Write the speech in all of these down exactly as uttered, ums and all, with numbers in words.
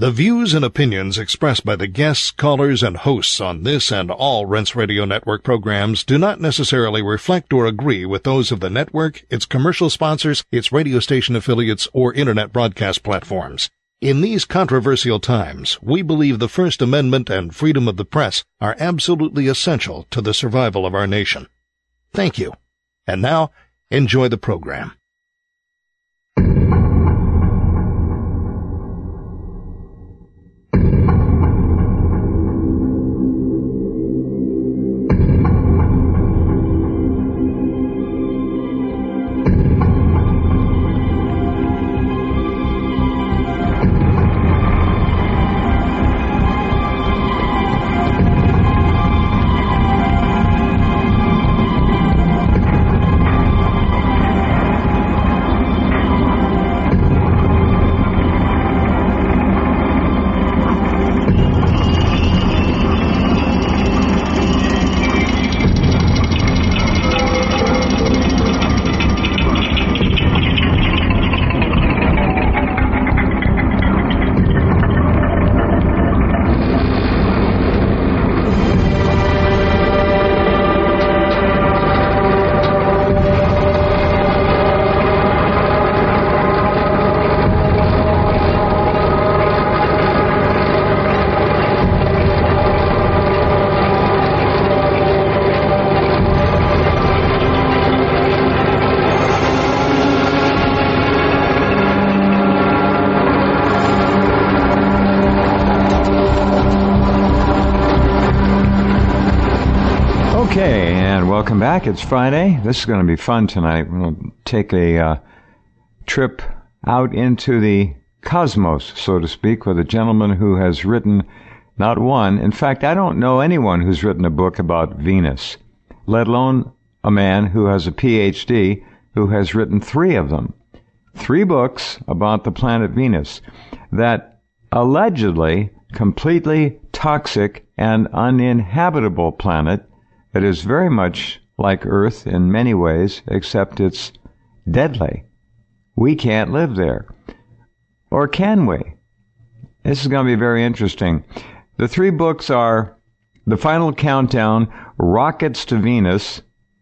The views and opinions expressed by the guests, callers, and hosts on this and all Rense Radio Network programs do not necessarily reflect or agree with those of the network, its commercial sponsors, its radio station affiliates, or internet broadcast platforms. In these controversial times, we believe the First Amendment and freedom of the press are absolutely essential to the survival of our nation. Thank you. And now, enjoy the program. Welcome back. It's Friday. This is going to be fun tonight. We're going to take a uh, trip out into the cosmos, so to speak, with a gentleman who has written not one. In fact, I don't know anyone who's written a book about Venus, let alone a man who has a P H D who has written three of them. Three books about the planet Venus, that allegedly completely toxic and uninhabitable planet. It is very much like Earth in many ways, except it's deadly. We can't live there. Or can we? This is going to be very interesting. The three books are The Final Countdown, Rockets to Venus,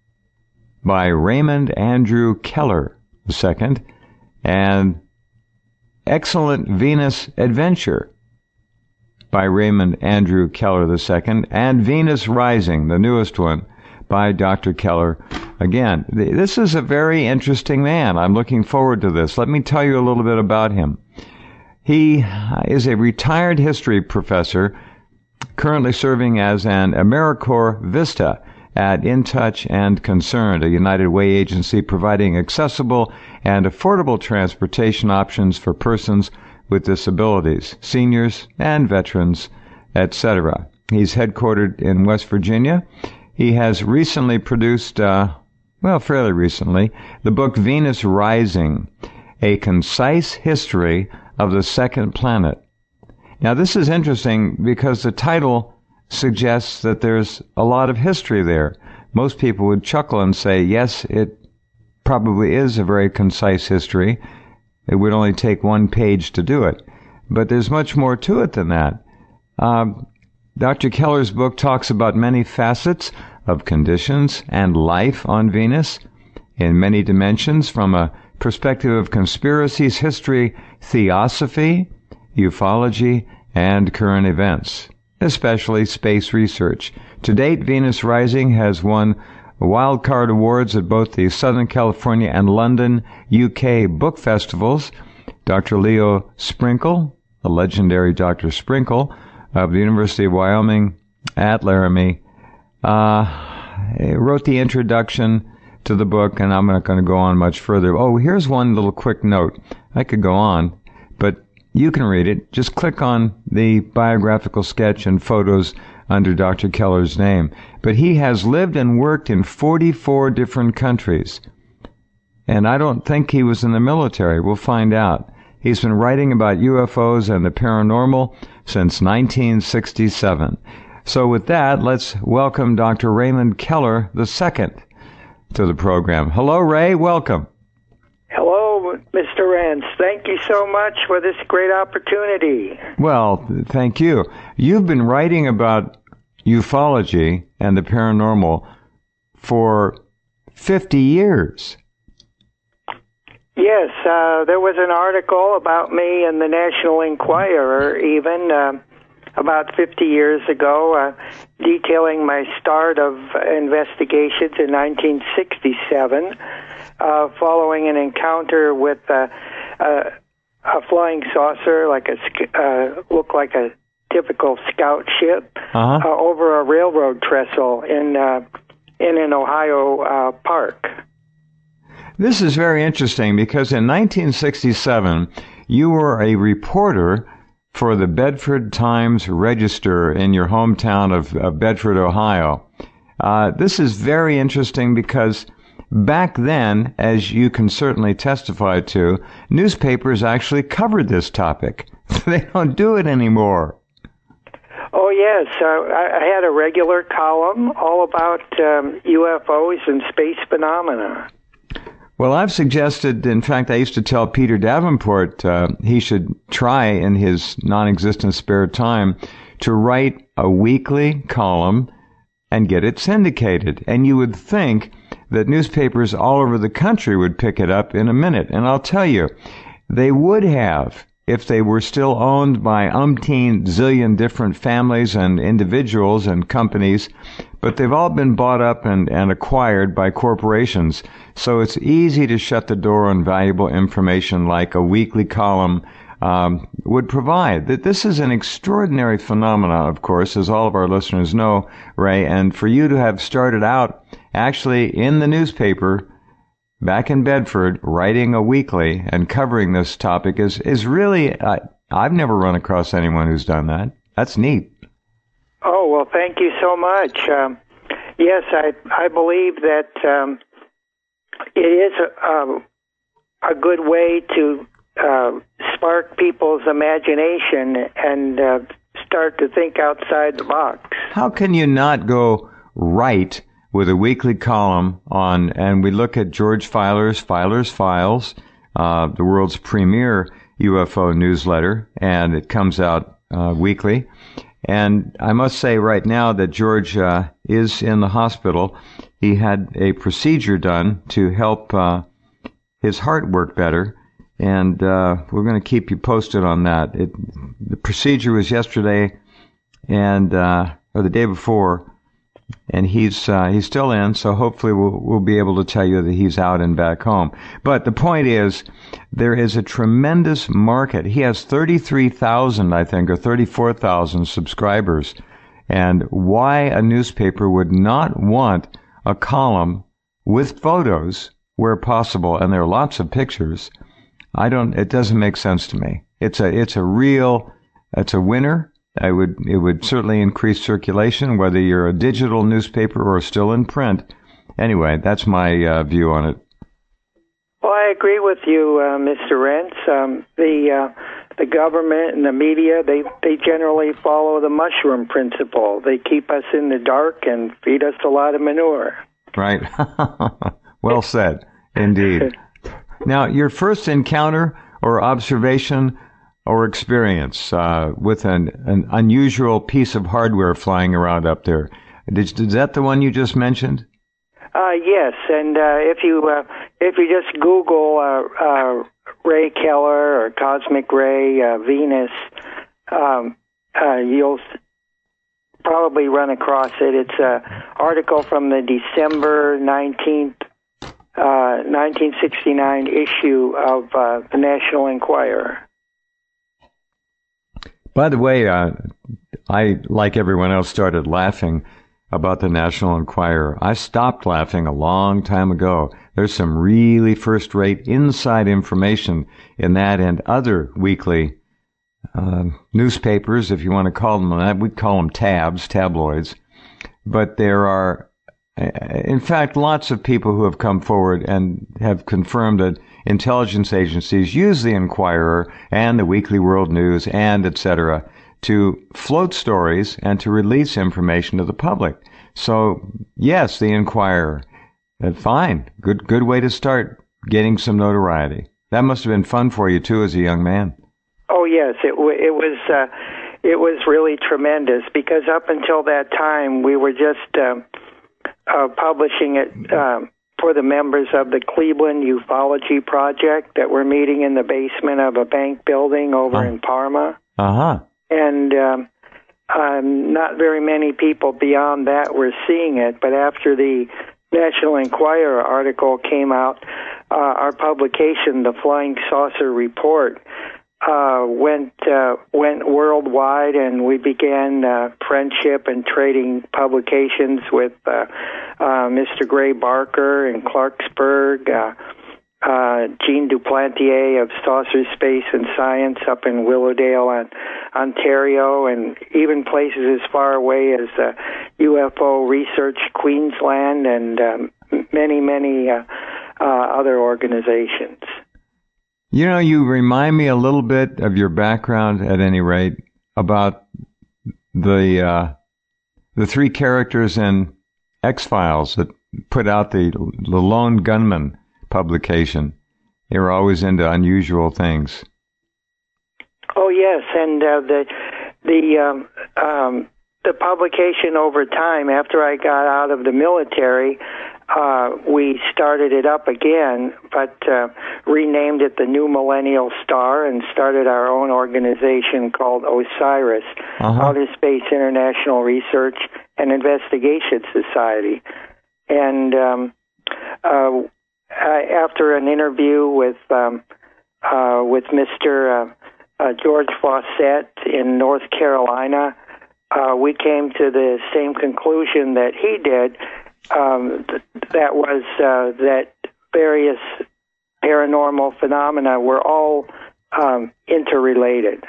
by Raymond Andrew Keller the Second, and Excellent Venus Adventure, by Raymond Andrew Keller the Second, and Venus Rising, the newest one, by Doctor Keller. Again, this is a very interesting man. I'm looking forward to this. Let me tell you a little bit about him. He is a retired history professor, currently serving as an AmeriCorps Vista at In Touch and Concerned, a United Way agency providing accessible and affordable transportation options for persons with disabilities, seniors and veterans, et cetera. He's headquartered in West Virginia. He has recently produced, uh, well, fairly recently, the book Venus Rising, A Concise History of the Second Planet. Now, this is interesting because the title suggests that there's a lot of history there. Most people would chuckle and say, yes, it probably is a very concise history. It would only take one page to do it. But there's much more to it than that. Um, Doctor Keller's book talks about many facets of conditions and life on Venus in many dimensions, from a perspective of conspiracies, history, theosophy, ufology, and current events, especially space research. To date, Venus Rising has won wildcard awards at both the Southern California and London, U K book festivals. Doctor Leo Sprinkle, the legendary Doctor Sprinkle of the University of Wyoming at Laramie, uh, wrote the introduction to the book, and I'm not going to go on much further. Oh, here's one little quick note. I could go on, but you can read it. Just click on the biographical sketch and photos under Doctor Keller's name. But he has lived and worked in forty-four different countries. And I don't think he was in the military. We'll find out. He's been writing about U F Os and the paranormal since nineteen sixty-seven. So with that, let's welcome Doctor Raymond Keller the Second to the program. Hello, Ray. Welcome. Hello, Mister Renz, thank you so much for this great opportunity. Well, thank you. You've been writing about ufology and the paranormal for fifty years. Yes, uh, there was an article about me in the National Enquirer, even uh, about fifty years ago, uh, detailing my start of investigations in nineteen sixty-seven, uh, following an encounter with uh, uh, a flying saucer, like a uh, looked like a typical scout ship, uh-huh. uh, over a railroad trestle in uh, in an Ohio uh, park. This is very interesting because in nineteen sixty-seven, you were a reporter for the Bedford Times-Register in your hometown of, of Bedford, Ohio. Uh, this is very interesting because back then, as you can certainly testify to, newspapers actually covered this topic. They don't do it anymore. Oh, yes. Uh, I, I had a regular column all about um, U F Os and space phenomena. Well, I've suggested, in fact, I used to tell Peter Davenport uh, he should try in his non-existent spare time to write a weekly column and get it syndicated. And you would think that newspapers all over the country would pick it up in a minute. And I'll tell you, they would have if they were still owned by umpteen zillion different families and individuals and companies, but they've all been bought up and, and acquired by corporations. So it's easy to shut the door on valuable information like a weekly column um, would provide. That this is an extraordinary phenomenon, of course, as all of our listeners know, Ray, and for you to have started out actually in the newspaper back in Bedford, writing a weekly and covering this topic is, is really, uh, I've never run across anyone who's done that. That's neat. Oh, well, thank you so much. Um, yes, I I believe that um, it is a, a, a good way to uh, spark people's imagination and uh, start to think outside the box. How can you not go right with a weekly column on, and we look at George Filer's Filer's Files, uh, the world's premier U F O newsletter, and it comes out uh, weekly. And I must say right now that George uh, is in the hospital. He had a procedure done to help uh, his heart work better, and uh, we're going to keep you posted on that. It, the procedure was yesterday, and uh, or the day before. And he's uh, he's still in, so hopefully we'll we'll be able to tell you that he's out and back home. But the point is, there is a tremendous market. He has thirty-three thousand, I think, or thirty-four thousand subscribers. And why a newspaper would not want a column with photos where possible, and there are lots of pictures, I don't. It doesn't make sense to me. It's a it's a real it's a winner. I would, it would certainly increase circulation, whether you're a digital newspaper or still in print. Anyway, that's my uh, view on it. Well, I agree with you, uh, Mister Renz. Um, the uh, the government and the media, they, they generally follow the mushroom principle. They keep us in the dark and feed us a lot of manure. Right. Well said, indeed. Now, your first encounter or observation or experience uh, with an, an unusual piece of hardware flying around up there. Did, is that the one you just mentioned? Uh, yes, and uh, if you uh, if you just Google uh, uh, Ray Keller or cosmic ray uh, Venus, um, uh, you'll probably run across it. It's an article from the December nineteenth, uh, nineteen sixty-nine issue of uh, the National Enquirer. By the way, uh, I, like everyone else, started laughing about the National Enquirer. I stopped laughing a long time ago. There's some really first-rate inside information in that and other weekly uh, newspapers, if you want to call them that. We'd call them tabs, tabloids. But there are, in fact, lots of people who have come forward and have confirmed that intelligence agencies use the Enquirer and the Weekly World News and et cetera to float stories and to release information to the public. So, yes, the Enquirer, uh, fine, good good way to start getting some notoriety. That must have been fun for you, too, as a young man. Oh, yes. It, w- it was uh, it was really tremendous because up until that time, we were just uh, uh, publishing it uh, for the members of the Cleveland Ufology Project that were meeting in the basement of a bank building over uh, in Parma. Uh-huh. And um, um, not very many people beyond that were seeing it, but after the National Enquirer article came out, uh, our publication, the Flying Saucer Report, uh, went uh, went worldwide, and we began uh, friendship and trading publications with uh, uh, Mister Gray Barker in Clarksburg, uh, uh, Jean Duplantier of Saucer Space and Science up in Willowdale, on, Ontario, and even places as far away as uh, U F O Research Queensland, and um, many, many uh, uh, other organizations. You know, you remind me a little bit of your background, at any rate, about the uh, the three characters in X-Files that put out the, the Lone Gunman publication. They were always into unusual things. Oh yes, and uh, the the um, um, the publication over time, after I got out of the military, uh, we started it up again, but uh, renamed it the New Millennial Star and started our own organization called OSIRIS, uh-huh. Outer Space International Research and Investigation Society. And um, uh, after an interview with um, uh, with Mister Uh, Uh, George Fawcett in North Carolina, uh, we came to the same conclusion that he did. Um, th- that was uh, that various paranormal phenomena were all um, interrelated.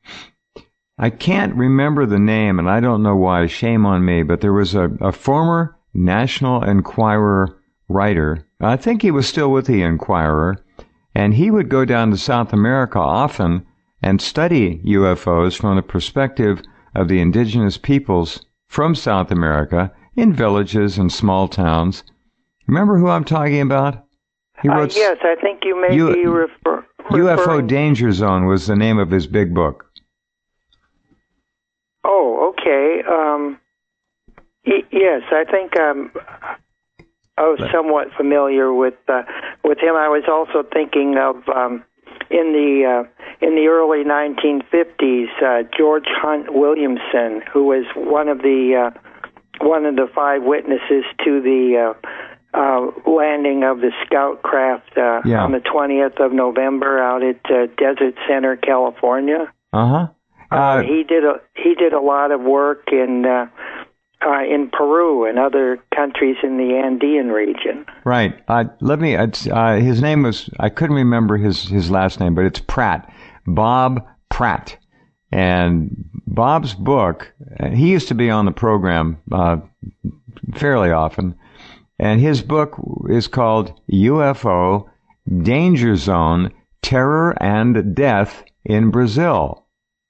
I can't remember the name, and I don't know why. Shame on me. But there was a, a former National Enquirer writer. I think he was still with the Enquirer, and he would go down to South America often and study U F Os from the perspective of the indigenous peoples from South America in villages and small towns. Remember who I'm talking about? He wrote, uh, yes, I think you may U- be refer- U F O referring... Danger Zone was the name of his big book. Oh, okay. Um, y- yes, I think um, I was somewhat familiar with uh, with him. I was also thinking of um, in the uh, in the early nineteen fifties, uh, George Hunt Williamson, who was one of the uh, one of the five witnesses to the uh, uh, landing of the scout craft uh, yeah. on the twentieth of November out at uh, Desert Center, California. Uh-huh. Uh, uh He did a he did a lot of work in uh, uh, in Peru and other countries in the Andean region. Right. Uh, let me. Uh, his name was. I couldn't remember his his last name, but it's Pratt. Bob Pratt. And Bob's book, he used to be on the program uh, fairly often, and his book is called U F O Danger Zone, Terror and Death in Brazil.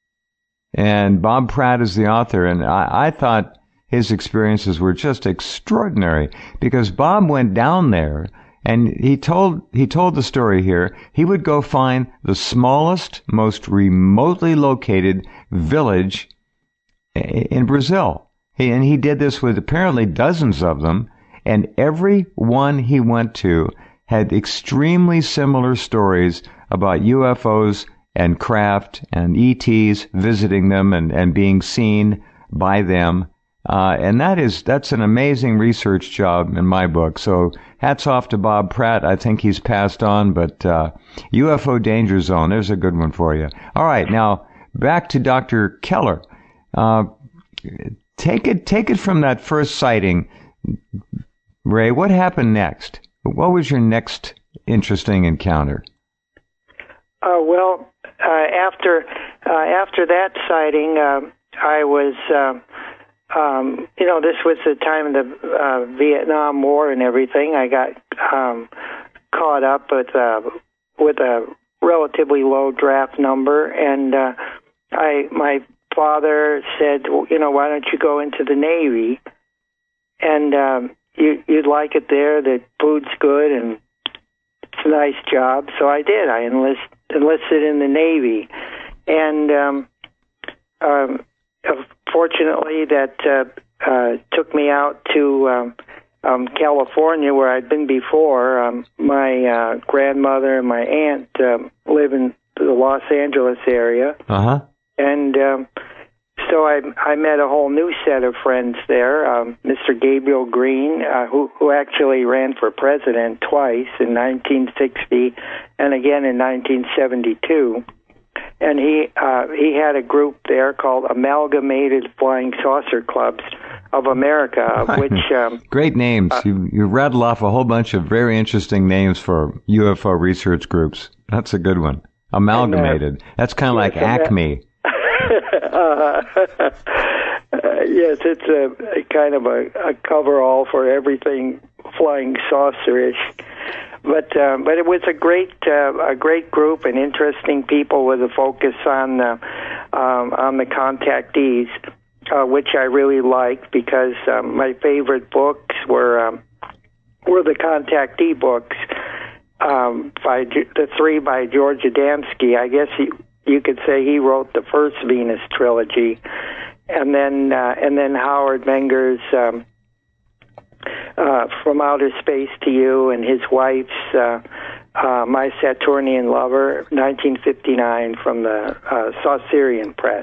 And Bob Pratt is the author, and I, I thought his experiences were just extraordinary, because Bob went down there and he told he told the story here. He would go find the smallest, most remotely located village in Brazil. He, and he did this with apparently dozens of them, and every one he went to had extremely similar stories about U F Os and craft and E Ts visiting them and, and being seen by them. Uh, and that is, that's an amazing research job in my book. So hats off to Bob Pratt. I think he's passed on, but, uh, U F O Danger Zone, there's a good one for you. All right. Now back to Doctor Keller. Uh, take it, take it from that first sighting. Ray, what happened next? What was your next interesting encounter? Uh, well, uh, after, uh, after that sighting, uh, I was, uh, Um, you know, this was the time of the uh, Vietnam War and everything. I got um, caught up with uh, with a relatively low draft number, and uh, I my father said, well, you know, why don't you go into the Navy? And um, you, you'd like it there. The food's good and a nice job, so I did. I enlist, enlisted in the Navy, and um, um, fortunately, that uh, uh, took me out to um, um, California, where I'd been before. Um, my uh, grandmother and my aunt um, live in the Los Angeles area, uh-huh. and um, so I, I met a whole new set of friends there. Um, Mister Gabriel Green, uh, who who actually ran for president twice in nineteen sixty and again in nineteen seventy-two. And he uh, he had a group there called Amalgamated Flying Saucer Clubs of America, of which um, great names. Uh, you you rattle off a whole bunch of very interesting names for U F O research groups. That's a good one. Amalgamated. And, uh, That's kind of yes, like Acme. That, uh, uh, yes, it's a, a kind of a, a cover-all for everything flying saucer-ish. But um, but it was a great uh, a great group and interesting people with a focus on the um, on the contactees, uh, which I really liked because um, my favorite books were um, were the contactee books um, by the three by George Adamski. I guess he, you could say he wrote the first Venus trilogy, and then uh, and then Howard Menger's. Um, Uh, From Outer Space to You, and his wife's uh, uh, My Saturnian Lover, nineteen fifty-nine, from the uh, Saucerian Press.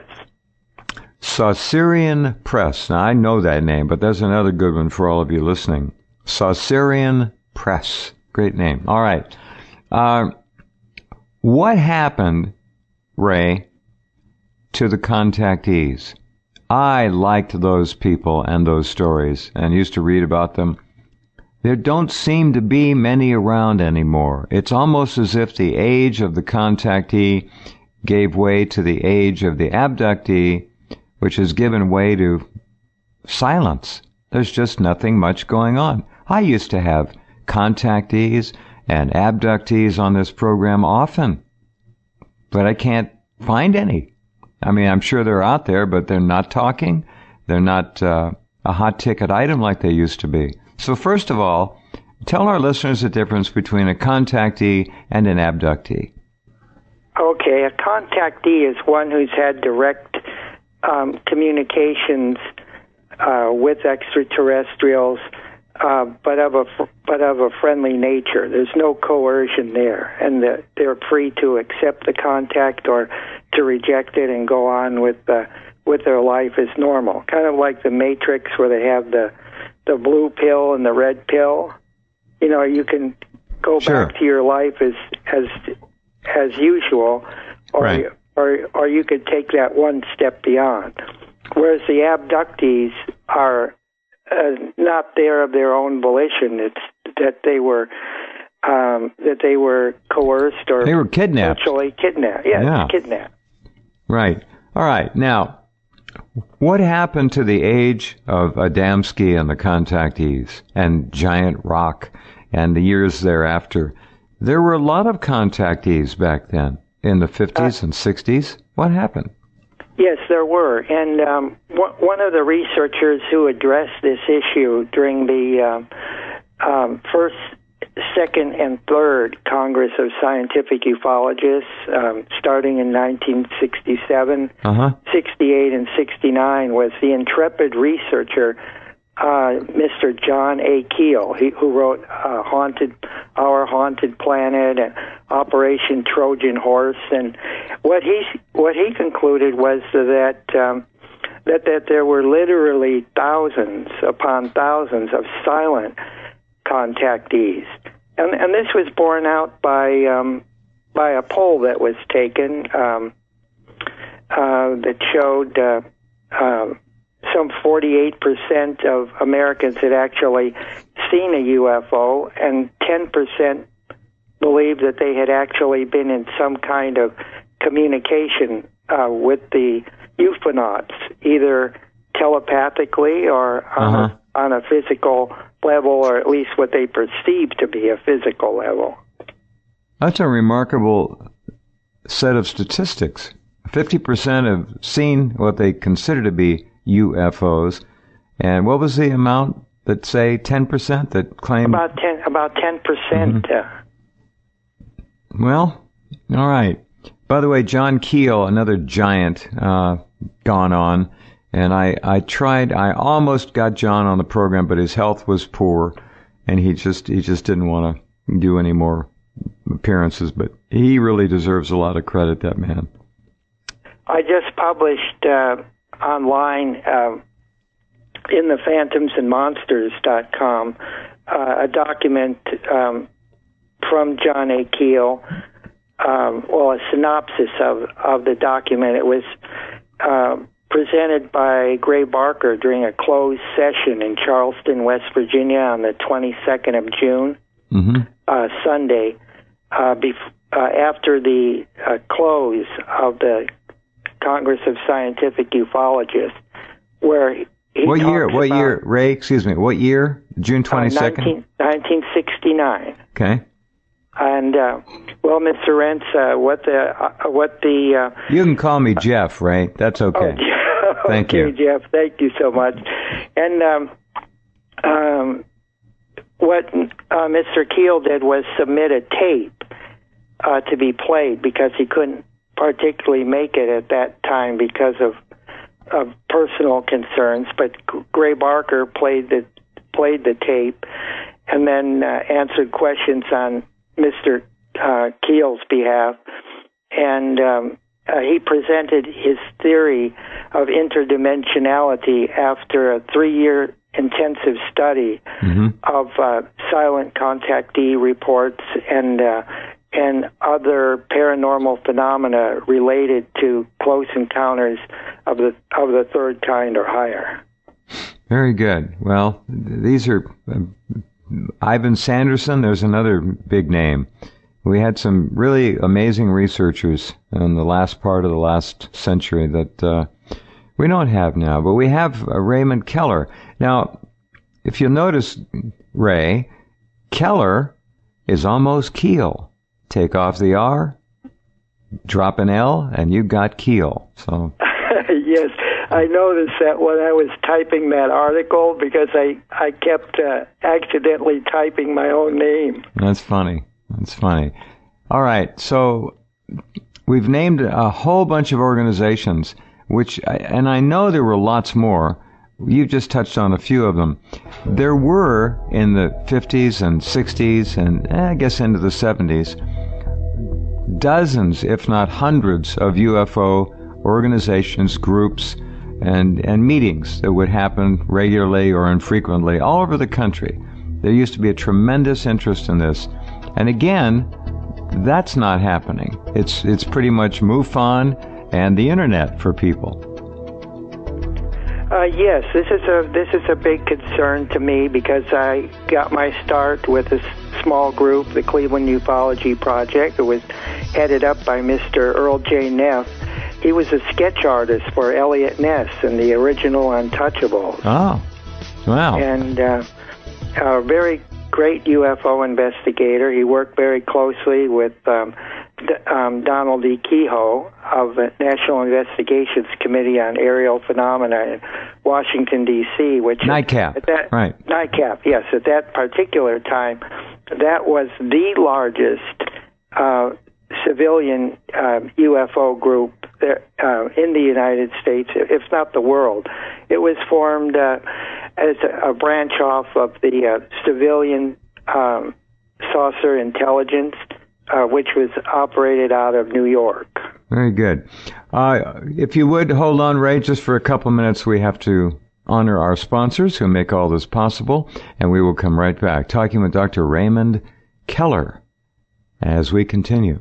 Saucerian Press. Now, I know that name, but there's another good one for all of you listening. Saucerian Press. Great name. All right. Uh, what happened, Ray, to the contactees? I liked those people and those stories and used to read about them. There don't seem to be many around anymore. It's almost as if the age of the contactee gave way to the age of the abductee, which has given way to silence. There's just nothing much going on. I used to have contactees and abductees on this program often, but I can't find any. I mean, I'm sure they're out there, but they're not talking. They're not uh, a hot ticket item like they used to be. So first of all, tell our listeners the difference between a contactee and an abductee. Okay, a contactee is one who's had direct um, communications uh, with extraterrestrials, uh, but of a but of a friendly nature. There's no coercion there, and the, they're free to accept the contact or to reject it and go on with uh, with their life as normal. Kind of like the Matrix, where they have the the blue pill and the red pill. You know, you can go sure. back to your life as as as usual, or right. you, or or you could take that one step beyond. Whereas the abductees are uh, not there of their own volition. It's that they were um, that they were coerced or they were kidnapped. Actually kidnapped. Yeah, yeah. kidnapped. Right. All right. Now, what happened to the age of Adamski and the contactees and Giant Rock and the years thereafter? There were a lot of contactees back then in the fifties uh, and sixties. What happened? Yes, there were. And um, w- one of the researchers who addressed this issue during the um, um, first, second, and third Congress of Scientific Ufologists, um, starting in nineteen sixty-seven, uh-huh. sixty-eight, and sixty-nine, was the intrepid researcher uh, Mister John A. Keel, he, who wrote uh, "Haunted, Our Haunted Planet" and Operation Trojan Horse. And what he what he concluded was that um, that that there were literally thousands upon thousands of silent contactees, and and this was borne out by um, by a poll that was taken um, uh, that showed uh, uh, some forty-eight percent of Americans had actually seen a U F O, and ten percent believed that they had actually been in some kind of communication uh, with the ufonauts, either telepathically or on, uh-huh. a, on a physical level, or at least what they perceive to be a physical level. That's a remarkable set of statistics. fifty percent have seen what they consider to be U F Os. And what was the amount that, say, ten percent that claim? About ten, about ten percent. Mm-hmm. Uh, Well, all right. By the way, John Keel, another giant, uh, gone on. And I, I tried, I almost got John on the program, but his health was poor. And he just, he just didn't want to do any more appearances. But he really deserves a lot of credit, that man. I just published uh, online uh, in the phantoms and monsters dot com uh, a document um, from John A. Keel, um, well, a synopsis of, of the document. It was uh, presented by Gray Barker during a closed session in Charleston, West Virginia on the twenty-second of June, mm-hmm. uh, Sunday, uh, bef- uh, after the uh, close of the Congress of Scientific Ufologists, where he What year, what about, year, Ray, excuse me, what year? June twenty-second? Uh, nineteen sixty-nine. Okay. And, uh, well, Mister Rentz, uh, what the, uh, what the... Uh, you can call me Jeff, Ray. That's okay. Oh, Thank okay, you. Jeff. Thank you so much. And um, um, what uh, Mister Keel did was submit a tape uh, to be played because he couldn't particularly make it at that time because of of personal concerns. But Gray Barker played the played the tape and then uh, answered questions on Mister Uh, Keel's behalf, and um, uh, he presented his theory of interdimensionality after a three-year intensive study mm-hmm. of uh, silent contactee reports and uh, and other paranormal phenomena related to close encounters of the of the third kind or higher. Very good. Well, these are uh, Ivan Sanderson. There's another big name. We had some really amazing researchers in the last part of the last century that uh, we don't have now, but we have uh, Raymond Keller. Now, if you'll notice, Ray, Keller is almost Keel. Take off the R, drop an L, and you got Keel. So yes, I noticed that when I was typing that article because I, I kept uh, accidentally typing my own name. That's funny. That's funny. All right, so we've named a whole bunch of organizations, which, and I know there were lots more. You just touched on a few of them. There were, in the fifties and sixties and eh, I guess into the seventies, dozens, if not hundreds, of U F O organizations, groups, and, and meetings that would happen regularly or infrequently all over the country. There used to be a tremendous interest in this. And again, that's not happening. It's it's pretty much MUFON and the internet for people. Uh, yes, this is a this is a big concern to me because I got my start with a small group, the Cleveland Ufology Project. It was headed up by Mister Earl J. Neff. He was a sketch artist for Elliot Ness and the original Untouchables. Oh, wow! And uh, a very great U F O investigator. He worked very closely with um, D- um, Donald E. Kehoe of the National Investigations Committee on Aerial Phenomena in Washington, D C, which NICAP, at that, right. NICAP, yes. At that particular time, that was the largest uh, civilian uh, U F O group there, uh, in the United States, if not the world. It was formed uh, as a, a branch off of the uh, civilian um, saucer intelligence, uh, which was operated out of New York. Very good. Uh, if you would, hold on, Ray, just for a couple minutes. We have to honor our sponsors who make all this possible, and we will come right back, talking with Doctor Raymond Keller as we continue.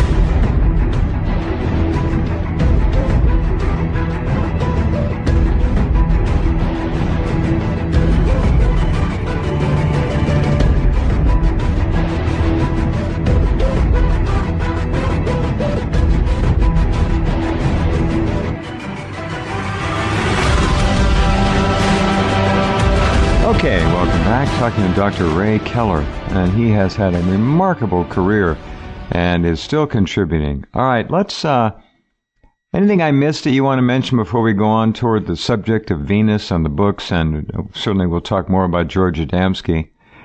Okay, welcome back. Talking to Doctor Ray Keller, and he has had a remarkable career and is still contributing. All right, let's, uh, anything I missed that you want to mention before we go on toward the subject of Venus and the books, and certainly we'll talk more about George Adamski.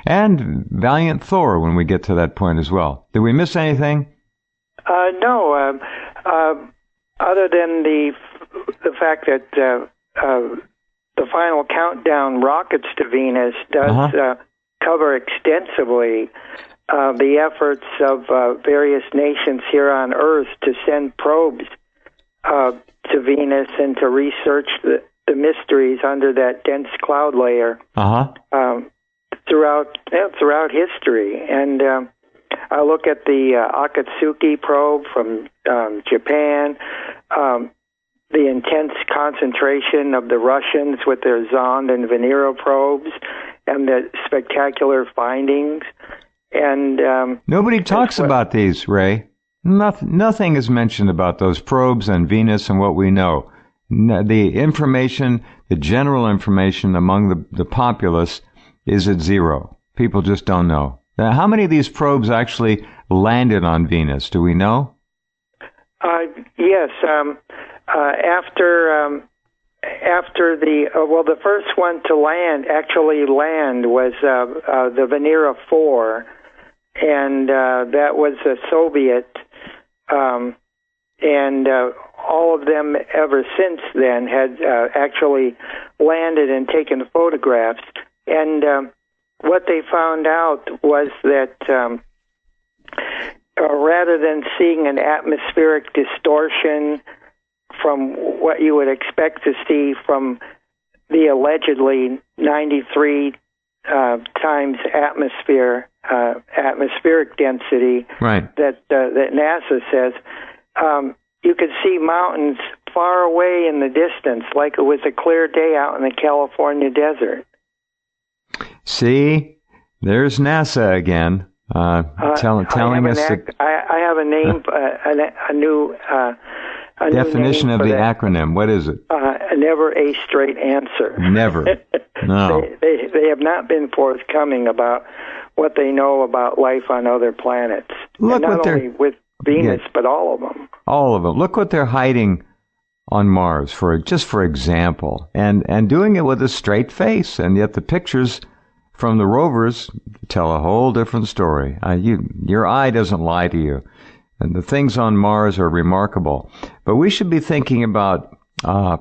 and Valiant Thor when we get to that point as well. Did we miss anything? Uh, no, uh, uh, other than the the fact that uh, uh, the Final Countdown Rockets to Venus does Uh-huh. uh, cover extensively uh, the efforts of uh, various nations here on Earth to send probes uh, to Venus and to research the, the mysteries under that dense cloud layer Uh-huh. um, throughout yeah, throughout history. And um, I look at the uh, Akatsuki probe from um, Japan, um, the intense concentration of the Russians with their Zond and Venera probes, and the spectacular findings. And um, Nobody talks what, about these, Ray. Nothing, nothing is mentioned about those probes and Venus and what we know. No, the information, the general information among the, the populace is at zero. People just don't know. Now, how many of these probes actually landed on Venus? Do we know? Uh, yes. Um, uh, after um, after the uh, well, the first one to land actually land was uh, uh, the Venera four, and uh, that was a Soviet. Um, and uh, all of them ever since then had uh, actually landed and taken photographs. And um, what they found out was that um, uh, rather than seeing an atmospheric distortion from what you would expect to see from the allegedly ninety-three uh, times atmosphere, uh, atmospheric density Right. that uh, that NASA says, um, you could see mountains far away in the distance, like it was a clear day out in the California desert. See, there's NASA again, uh, Uh, tell, telling I us have an the ac- I, I have a name, uh, a, a new uh, a definition new name of for the that. acronym. What is it? Uh, never a straight answer. Never. No. they, they they have not been forthcoming about what they know about life on other planets. Look and not what they're- only with Venus, Yeah. but all of them. All of them. Look what they're hiding on Mars, for just for example, and and doing it with a straight face, and yet the pictures from the rovers tell a whole different story. Uh, you, your eye doesn't lie to you, and the things on Mars are remarkable. But we should be thinking about uh,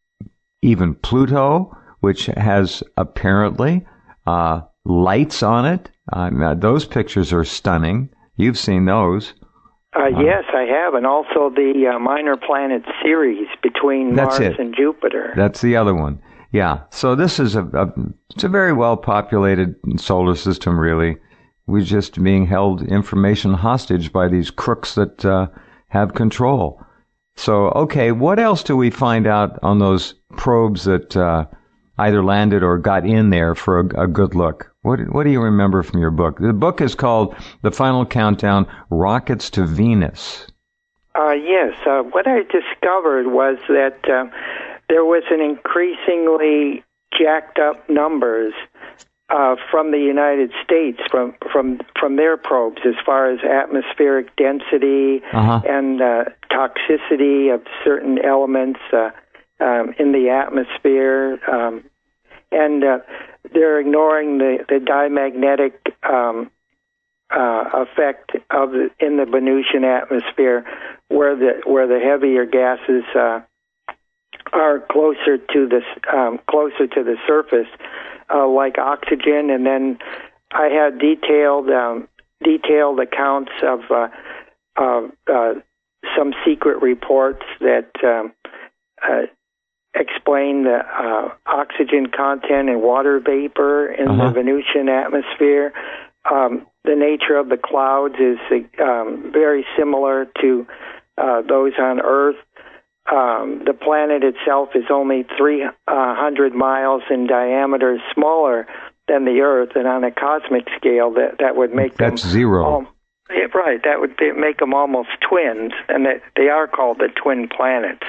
even Pluto, which has apparently uh, lights on it. Uh, those pictures are stunning. You've seen those. Uh, yes, I have, and also the uh, minor planet series between That's Mars it. and Jupiter. That's the other one. Yeah. So this is a, a it's a very well populated solar system, really. We're just being held information hostage by these crooks that uh, have control. So, okay, what else do we find out on those probes that uh, either landed or got in there for a, a good look? What What do you remember from your book? The book is called The Final Countdown: Rockets to Venus. Uh, yes. Uh, what I discovered was that uh, there was an increasingly jacked up numbers uh, from the United States, from from from their probes, as far as atmospheric density Uh-huh. and uh, toxicity of certain elements uh, um, in the atmosphere, um, and uh, they're ignoring the the diamagnetic um, uh, effect of the, in the Venusian atmosphere, where the where the heavier gases uh, are closer to the um, closer to the surface, uh, like oxygen. And then I had detailed um, detailed accounts of uh, uh, uh, some secret reports that um, uh, explain the uh, oxygen content and water vapor in Uh-huh. the Venusian atmosphere. Um, the nature of the clouds is um, very similar to uh, those on Earth. Um, the planet itself is only three hundred miles in diameter, smaller than the Earth, and on a cosmic scale, that, that would make That's them zero. al- yeah, right, that would be, make them almost twins, and that they are called the twin planets.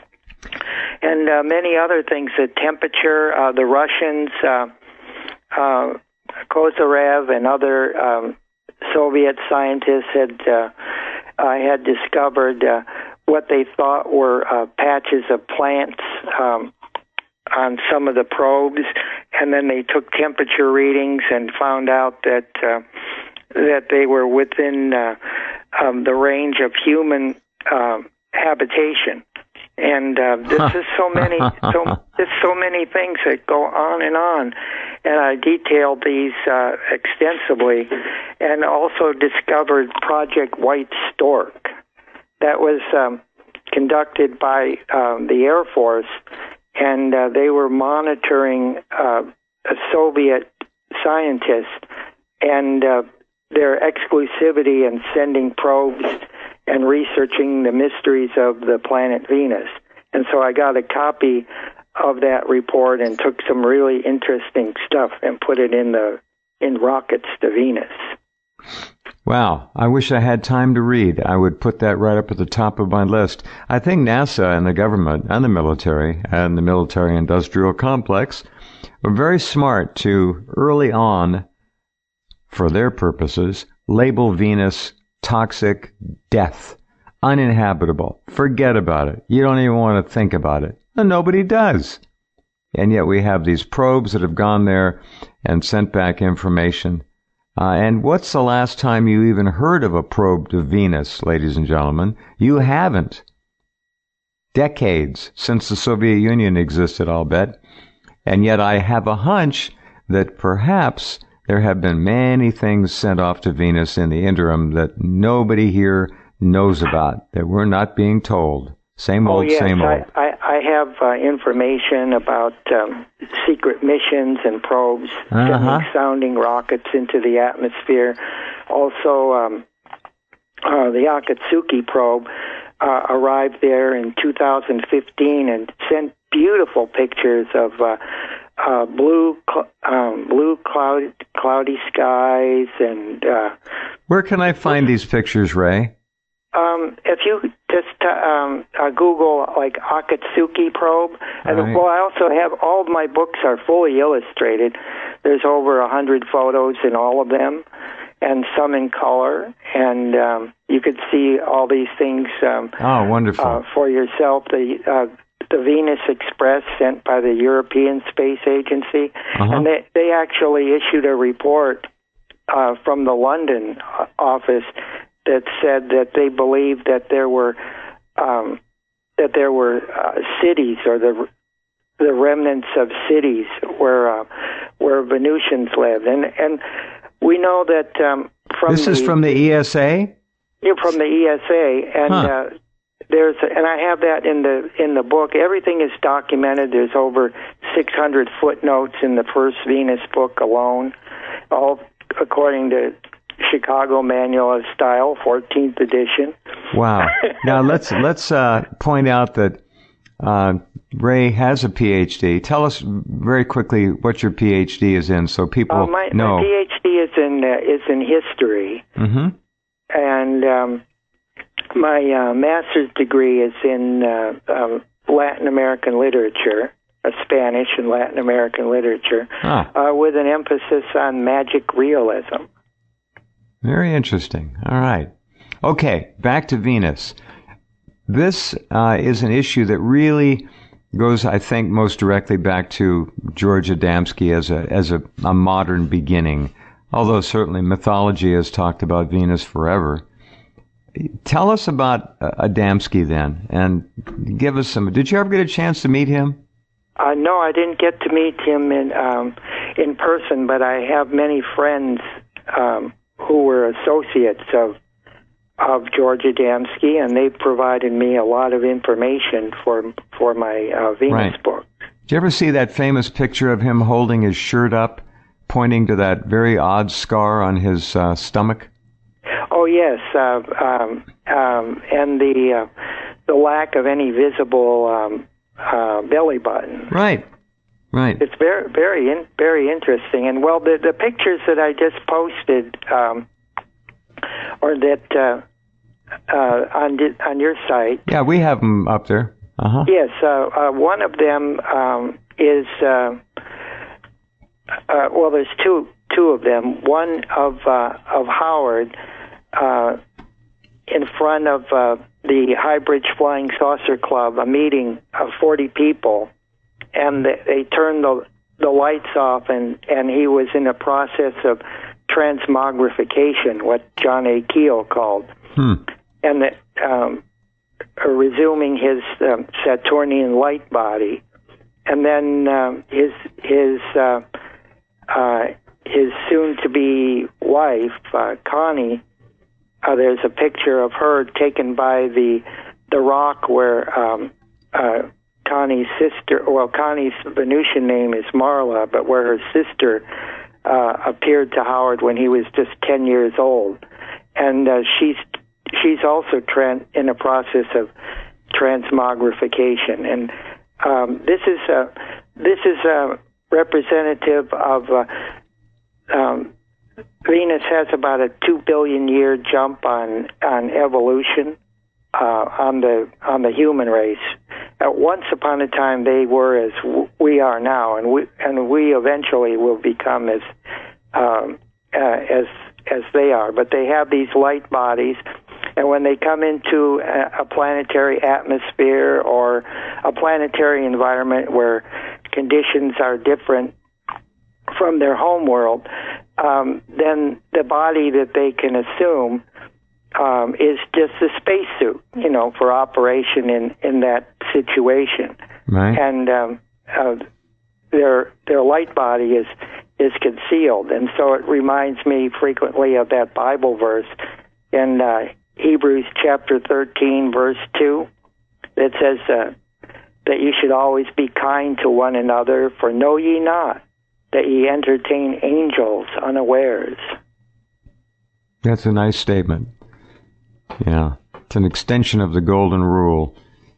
And uh, many other things, the temperature, uh, the Russians, uh, uh, Kozyrev and other um, Soviet scientists had uh, uh, had discovered uh, what they thought were uh, patches of plants um, on some of the probes, and then they took temperature readings and found out that uh, that they were within uh, um, the range of human uh, habitation. And uh, this is so many, so there's so many things that go on and on, and I detailed these uh, extensively, and also discovered Project White Stork, that was um, conducted by um, the Air Force, and uh, they were monitoring uh, a Soviet scientists and uh, their exclusivity in sending probes and researching the mysteries of the planet Venus. And so I got a copy of that report and took some really interesting stuff and put it in the in Rockets to Venus. Wow. I wish I had time to read. I would put that right up at the top of my list. I think NASA and the government and the military and the military-industrial complex were very smart to, early on, for their purposes, label Venus toxic, death, uninhabitable. Forget about it. You don't even want to think about it. And nobody does. And yet we have these probes that have gone there and sent back information. Uh, and what's the last time you even heard of a probe to Venus, ladies and gentlemen? You haven't. Decades since the Soviet Union existed, I'll bet. And yet I have a hunch that perhaps there have been many things sent off to Venus in the interim that nobody here knows about, that we're not being told. Same old, oh, yes, same old. I, I, I have uh, information about um, secret missions and probes uh-huh. sending sounding rockets into the atmosphere. Also, um, uh, the Akatsuki probe uh, arrived there in two thousand fifteen and sent beautiful pictures of uh, uh, blue, cl- um, blue cloud, cloudy skies. And uh, where can I find these pictures, Ray? Um, if you just uh, um, uh, Google like Akatsuki probe, and right. well, I also have all of my books are fully illustrated. There's over a hundred photos in all of them, and some in color, and um, you could see all these things. Um, oh, wonderful! Uh, for yourself, the uh, the Venus Express sent by the European Space Agency, uh-huh. and they they actually issued a report uh, from the London office that said that they believed that there were um, that there were uh, cities or the the remnants of cities where uh, where Venusians lived, and and we know that um, from this the, is from the E S A. Yeah, from the E S A, and huh. uh, there's and I have that in the in the book. Everything is documented. There's over six hundred footnotes in the first Venus book alone, all according to Chicago Manual of Style, fourteenth edition. Wow. Now let's let's uh, point out that uh, Ray has a P H D. Tell us very quickly what your P H D is in, so people uh, my, know. My P H D is in uh, is in history, mm-hmm. and um, my uh, master's degree is in uh, um, Latin American literature, uh, Spanish and Latin American literature, ah. uh, with an emphasis on magic realism. Very interesting. All right. Okay, back to Venus. This uh, is an issue that really goes, I think, most directly back to George Adamski as a as a, a modern beginning, although certainly mythology has talked about Venus forever. Tell us about uh, Adamski then, and give us some. Did you ever get a chance to meet him? Uh, no, I didn't get to meet him in um, in person, but I have many friends Um, who were associates of of George Adamski, and they provided me a lot of information for for my uh, Venus right. book. Did you ever see that famous picture of him holding his shirt up, pointing to that very odd scar on his uh, stomach? Oh yes, uh, um, um, and the uh, the lack of any visible um, uh, belly button. Right. Right. It's very, very, in, very interesting. And well, the the pictures that I just posted, um, or that uh, uh, on on your site. Yeah, we have them up there. Uh huh. Yes, uh, uh, one of them um, is uh, uh, well, there's two two of them. One of uh, of Howard uh, in front of uh, the Highbridge Flying Saucer Club, a meeting of forty people. And they, they turned the the lights off, and, and he was in a process of transmogrification, what John A. Keel called, hmm. and the, um, uh, resuming his um, Saturnian light body, and then um, his his uh, uh, his soon-to-be wife, uh, Connie. Uh, there's a picture of her taken by the the rock where um, uh, Connie's sister, well, Connie's Venusian name is Marla, but where her sister uh, appeared to Howard when he was just ten years old, and uh, she's she's also tran- in a process of transmogrification, and um, this is a this is a representative of uh, um, Venus has about a two billion year jump on on evolution uh, on the on the human race. At once upon a time, they were as w- we are now, and we and we eventually will become as um, uh, as as they are. But they have these light bodies, and when they come into a, a planetary atmosphere or a planetary environment where conditions are different from their home world, um, then the body that they can assume um, is just a spacesuit, you know, for operation in, in that situation. Right. And um, uh, their their light body is is concealed, and so it reminds me frequently of that Bible verse in uh, Hebrews chapter thirteen, verse two, that says uh, that you should always be kind to one another, for know ye not that ye entertain angels unawares. That's a nice statement. Yeah, it's an extension of the golden rule.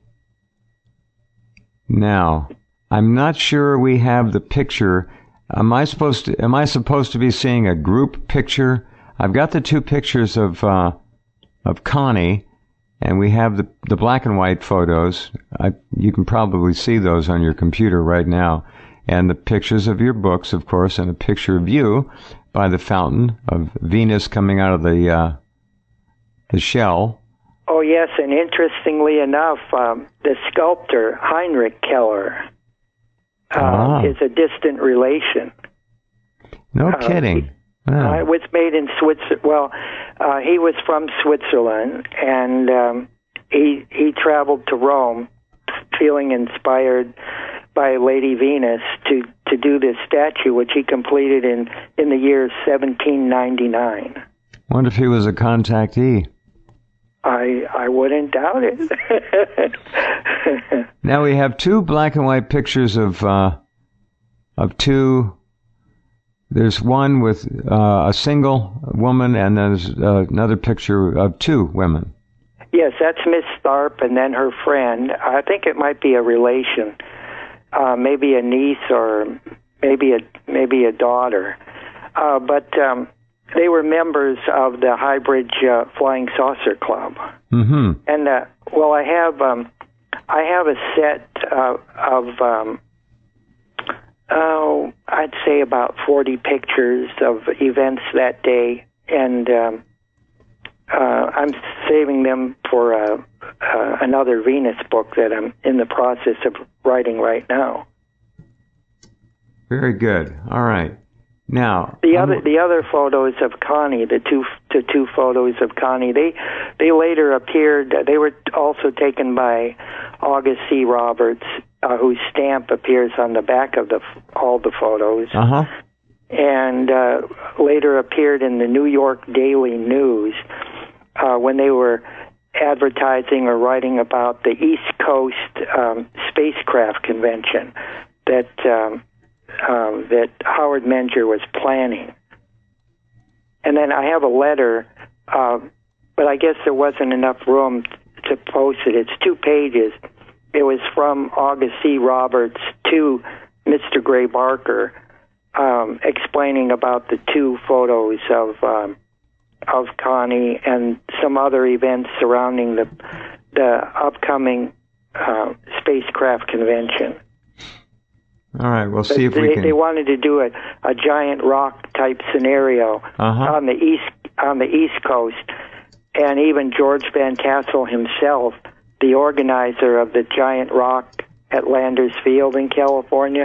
Now, I'm not sure we have the picture. Am I supposed to? Am I supposed to be seeing a group picture? I've got the two pictures of uh, of Connie, and we have the the black and white photos. I, you can probably see those on your computer right now. And the pictures of your books, of course, and a picture of you by the fountain of Venus coming out of the uh, the shell. Oh, yes, and interestingly enough, um, the sculptor Heinrich Keller uh, ah. is a distant relation. No kidding. Uh, wow. uh, it was made in Switzerland. Well, uh, he was from Switzerland, and um, he he traveled to Rome, feeling inspired by Lady Venus to, to do this statue, which he completed in, in the year seventeen ninety-nine. Wonder if he was a contactee. I I wouldn't doubt it. Now we have two black and white pictures of uh, of two. There's one with uh, a single woman, and there's uh, another picture of two women. Yes, that's Miss Tharp, and then her friend. I think it might be a relation. Uh, maybe a niece or maybe a maybe a daughter, uh, but um, they were members of the Highbridge uh, Flying Saucer Club. Mm-hmm. And uh, well, I have um, I have a set uh, of um, oh, I'd say about forty pictures of events that day, and um, uh, I'm saving them for uh, uh, another Venus book that I'm in the process of writing right now. Very good. All right. Now the I'm... other the other photos of Connie, the two the two photos of Connie, they they later appeared. They were also taken by August C. Roberts, uh, whose stamp appears on the back of the all the photos, uh-huh. and uh, later appeared in the New York Daily News uh, when they were advertising or writing about the East Coast um, Spacecraft Convention that um, um, that Howard Menger was planning. And then I have a letter, uh, but I guess there wasn't enough room to post it. It's two pages. It was from August C. Roberts to Mister Gray Barker, um, explaining about the two photos of um, of Connie and some other events surrounding the the upcoming uh, spacecraft convention. All right, we'll see if they, we can. They wanted to do a, a giant rock type scenario uh-huh. on the east on the East Coast, and even George Van Tassel himself, the organizer of the giant rock at Landers Field in California,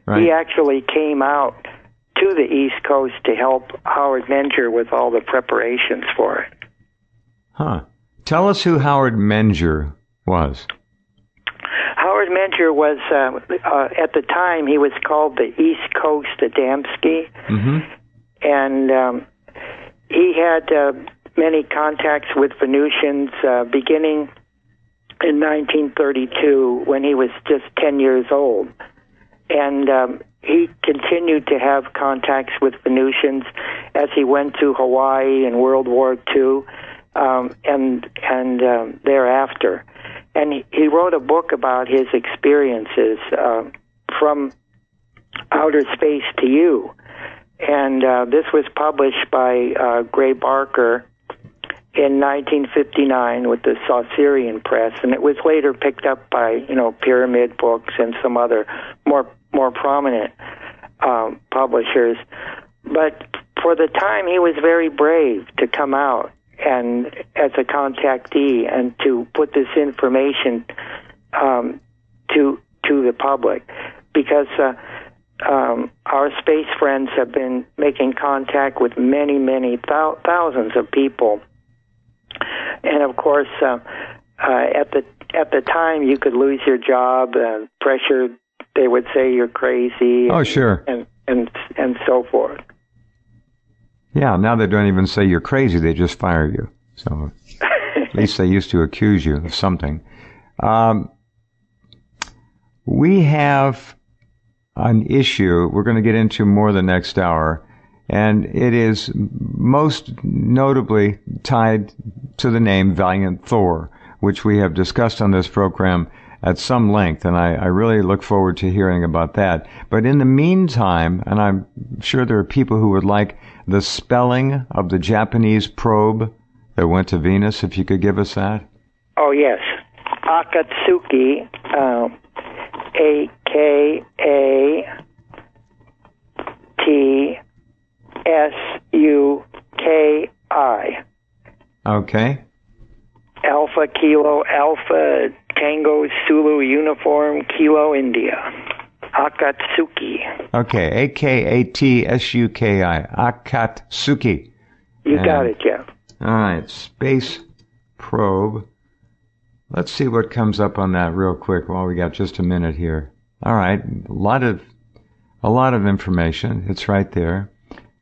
Right. He actually came out to the East Coast to help Howard Menger with all the preparations for it. Huh. Tell us who Howard Menger was. Howard Menger was, uh, uh, at the time, he was called the East Coast Adamski. Mm-hmm. And um, he had uh, many contacts with Venusians uh, beginning in nineteen thirty-two when he was just ten years old. And um, he continued to have contacts with Venusians as he went to Hawaii in World War Two um, and, and um, thereafter. And he, he wrote a book about his experiences uh, from outer space to you. And uh, this was published by uh, Gray Barker in nineteen fifty-nine with the Saucerian Press, and it was later picked up by, you know, Pyramid Books and some other more more prominent um, publishers. But for the time, he was very brave to come out and as a contactee and to put this information um, to to the public, because uh, um, our space friends have been making contact with many, many thou- thousands of people. And of course, uh, uh, at the at the time, you could lose your job, and pressure. They would say you're crazy. Oh, and, sure, and and and so forth. Yeah, now they don't even say you're crazy; they just fire you. So at least they used to accuse you of something. Um, we have an issue we're going to get into more the next hour. And it is most notably tied to the name Valiant Thor, which we have discussed on this program at some length, and I, I really look forward to hearing about that. But in the meantime, and I'm sure there are people who would like the spelling of the Japanese probe that went to Venus, if you could give us that. Oh, yes. Akatsuki, uh, A K A T S U K I. Okay. Alpha Kilo Alpha Tango Sulu Uniform Kilo India. Akatsuki. Okay, A K A T S U K I. Akatsuki. You and, got it, Jeff. All right, space probe. Let's see what comes up on that real quick while we got just a minute here. All right, a lot of a lot of information. It's right there.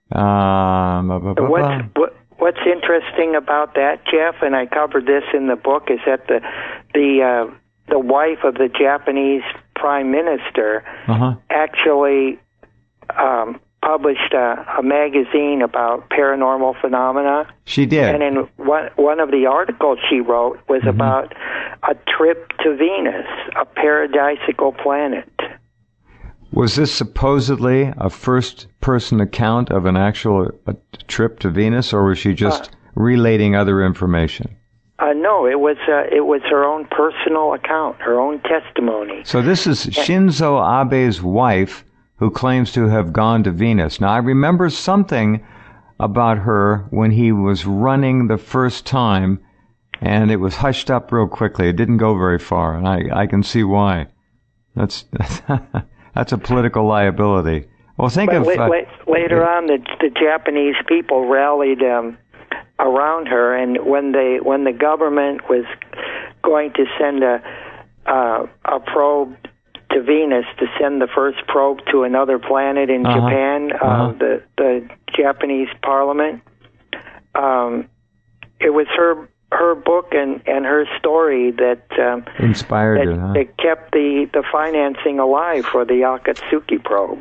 Um, blah, blah, blah, what's, what, what's interesting about that, Jeff, and I covered this in the book, is that the the uh, the wife of the Japanese prime minister uh-huh. actually um, published a, a magazine about paranormal phenomena. She did. And in one one of the articles she wrote was mm-hmm. about a trip to Venus, a paradisical planet. Was this supposedly a first-person account of an actual a trip to Venus, or was she just uh, relating other information? Uh, no, it was uh, it was her own personal account, her own testimony. So this is Shinzo Abe's wife who claims to have gone to Venus. Now, I remember something about her when he was running the first time, and it was hushed up real quickly. It didn't go very far, and I, I can see why. That's... That's a political liability. Well, think but of... la- uh, la- later on, the, the Japanese people rallied um, around her, and when they when the government was going to send a uh, a probe to Venus, to send the first probe to another planet in uh-huh. Japan, uh, uh-huh. the the Japanese Parliament, um, it was her her book and, and her story that um, inspired that, it, huh? that kept the, the financing alive for the Akatsuki probe.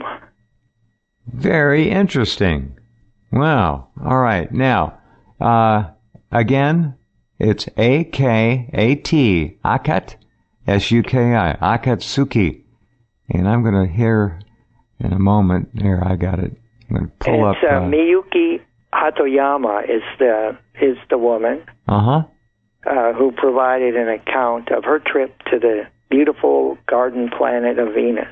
Very interesting. Wow. All right. Now, uh, again, it's A K A T, Akat, S U K I, Akatsuki. And I'm going to hear in a moment, here, I got it. I'm going to pull and up... It's, uh, uh, Miyuki Hatoyama is the is the woman uh-huh. uh, who provided an account of her trip to the beautiful garden planet of Venus.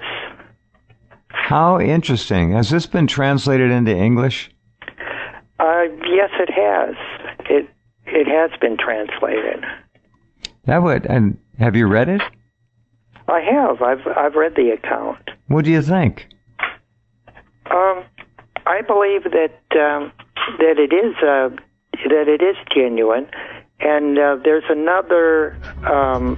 How interesting. Has this been translated into English? Uh, yes, it has. It it has been translated. That would. And have you read it? I have. I've I've read the account. What do you think? Um, I believe that um, that it is uh, that it is genuine, and uh, there's another um,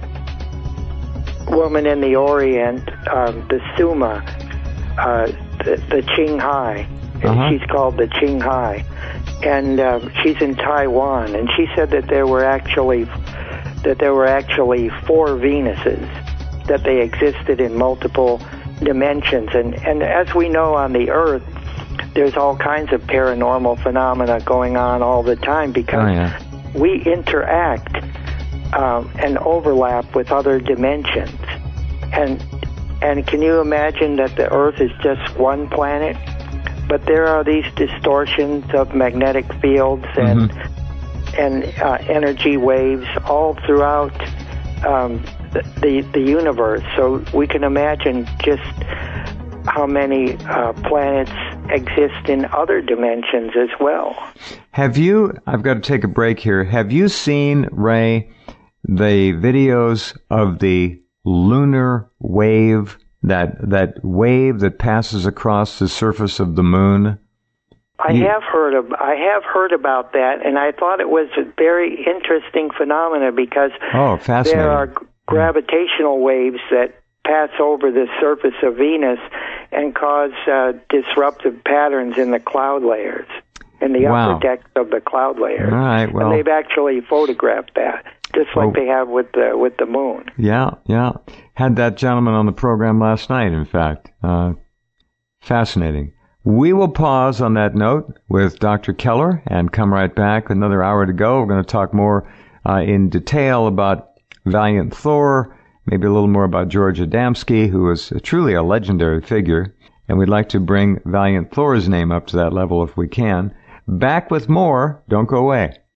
woman in the Orient, um, the Suma, uh, the, the Qinghai. Uh-huh. She's called the Qinghai, and um, she's in Taiwan. And she said that there were actually that there were actually four Venuses, that they existed in multiple dimensions. And and as we know on the Earth, there's all kinds of paranormal phenomena going on all the time because oh, yeah. we interact um, and overlap with other dimensions. And and can you imagine that the Earth is just one planet? But there are these distortions of magnetic fields and mm-hmm. and uh, energy waves all throughout um, the, the the universe. So we can imagine just how many uh, planets exist in other dimensions as well. Have you, I've got to take a break here, have you seen, Ray, the videos of the lunar wave, that that wave that passes across the surface of the moon? I you, have heard of I have heard about that, and I thought it was a very interesting phenomena because oh, fascinating. There are gravitational waves that pass over the surface of Venus and cause uh, disruptive patterns in the cloud layers, in the wow. upper decks of the cloud layers. All right, well, and they've actually photographed that, just like oh, they have with the with the moon. Yeah, yeah. Had that gentleman on the program last night, in fact. Uh, fascinating. We will pause on that note with Doctor Keller and come right back. Another hour to go. We're going to talk more uh, in detail about Valiant Thor, maybe a little more about George Adamski, who was truly a legendary figure, and we'd like to bring Valiant Thor's name up to that level if we can. Back with more. Don't go away.